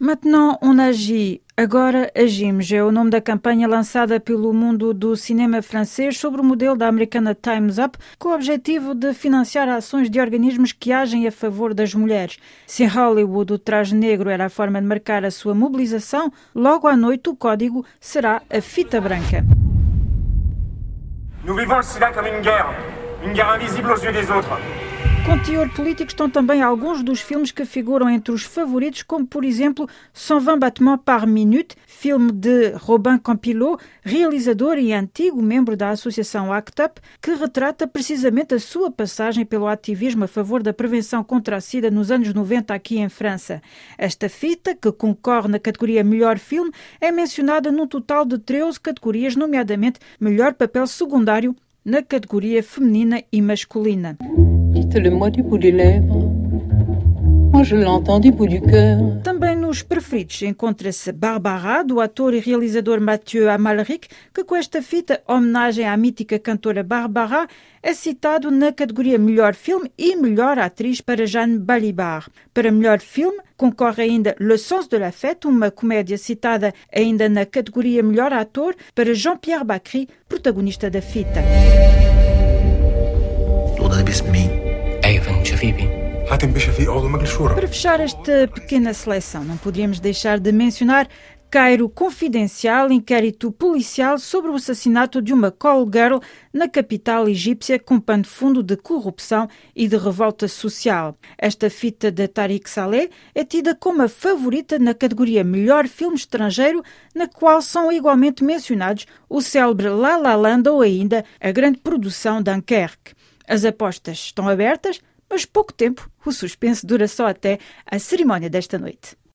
Maintenant on agit. Agora agimos é o nome da campanha lançada pelo mundo do cinema francês sobre o modelo da americana Time's Up, com o objetivo de financiar ações de organismos que agem a favor das mulheres. Se em Hollywood o traje negro era a forma de marcar a sua mobilização, logo à noite o código será a fita branca. Nous vivons le sida comme une guerre invisible aux yeux des autres. Com teor político estão também alguns dos filmes que figuram entre os favoritos, como, por exemplo, 120 battements par minute, filme de Robin Campillo, realizador e antigo membro da associação ACT UP, que retrata precisamente a sua passagem pelo ativismo a favor da prevenção contra a SIDA nos anos 90 aqui em França. Esta fita, que concorre na categoria Melhor Filme, é mencionada num total de 13 categorias, nomeadamente Melhor Papel Secundário, na categoria Feminina e Masculina. Dites-le-moi du bout des lèvres. Moi, je l'entends du bout du cœur. Também nos preferidos encontra-se Barbara, do ator e realizador Mathieu Amalric, que com esta fita, homenagem à mítica cantora Barbara, é citado na categoria Melhor Filme e Melhor Atriz para Jeanne Balibar. Para Melhor Filme, concorre ainda Le Sens de la Fête, uma comédia citada ainda na categoria Melhor Ator para Jean-Pierre Bacri, protagonista da fita. Para fechar esta pequena seleção, não poderíamos deixar de mencionar Cairo Confidencial, inquérito policial sobre o assassinato de uma call girl na capital egípcia, com pano de fundo de corrupção e de revolta social. Esta fita de Tariq Saleh é tida como a favorita na categoria Melhor Filme Estrangeiro, na qual são igualmente mencionados o célebre La La Land ou ainda a grande produção Dunkerque. As apostas estão abertas, mas pouco tempo, o suspense dura só até a cerimónia desta noite.